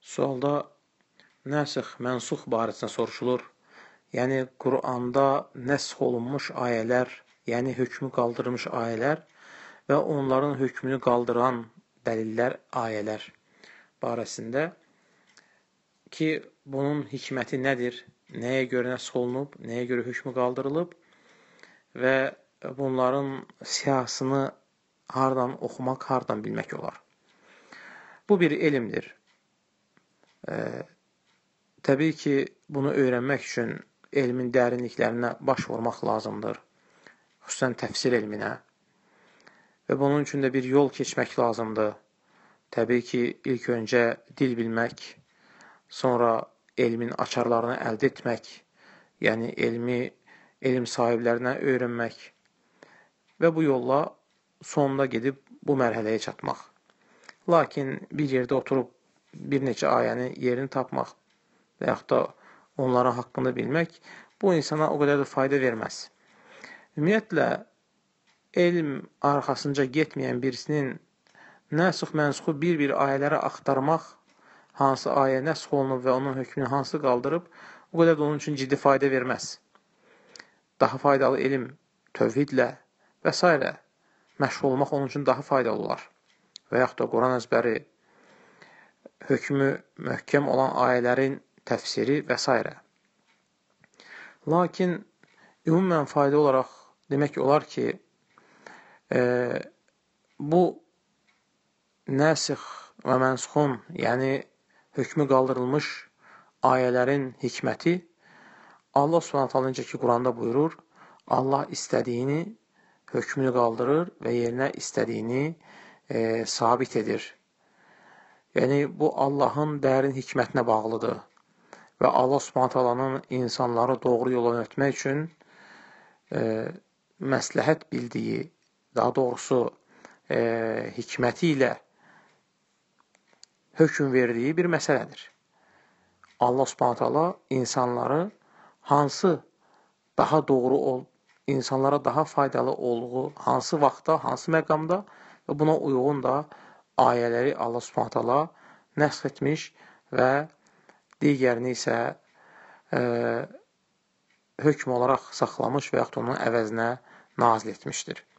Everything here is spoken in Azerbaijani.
Sualda nəsx, mənsux barəsində soruşulur. Yəni, Quranda nəsx olunmuş ayələr, yəni hökmü qaldırılmış ayələr və onların hökmünü qaldıran dəlillər, ayələr barəsində ki, bunun hikməti nədir, nəyə görə nəsx olunub, nəyə görə hökmü qaldırılıb və bunların siyasını hardan oxumaq, hardan bilmək olar. Bu bir elmdir. Təbii ki, bunu öyrənmək üçün elmin dərinliklərinə baş vurmaq lazımdır, xüsusən təfsir elminə və bunun üçün də bir yol keçmək lazımdır. Təbii ki, ilk öncə dil bilmək, sonra elmin açarlarını əldə etmək, yəni elm sahiblərinə öyrənmək və bu yolla sonunda gedib bu mərhələyə çatmaq. Lakin bir yerdə oturub bir neçə ayəni yerini tapmaq və yaxud da onların haqqında bilmək bu insana o qədər də fayda verməz. Ümumiyyətlə, elm arxasınca getməyən birisinin nəsx mənsuxu bir ayələrə axtarmaq, hansı ayə nəsx olunub və onun hökmünü hansı qaldırıb, o qədər də onun üçün ciddi fayda verməz. Daha faydalı elm, tövhidlə və s. məşğul olmaq onun üçün daha faydalı olar. Və yaxud da Quran əzbəri, hökmü möhkəm olan ayələrin təfsiri və s. Lakin ümumən fayda olaraq demək olar ki, bu nəsx və mənsuxun, yəni hökmü qaldırılmış ayələrin hikməti Allah Subhanahu necə ki Quranda buyurur, Allah istədiyini hökmünü qaldırır və yerinə istədiyini sabit edir. Yəni, bu Allahın dərin hikmətinə bağlıdır və Allah Subhanahu insanları doğru yola yönəltmək üçün məsləhət bildiyi, daha doğrusu hikməti ilə hökm verdiyi bir məsələdir. Allah Subhanahu insanları hansı daha doğru insanlara daha faydalı olduğu, hansı vaxtda, hansı məqamda və buna uyğun da ayələri Allah Subhanahu nəsx etmiş və digərini isə hökm olaraq saxlamış və yaxud onun əvəzinə nazil etmişdir.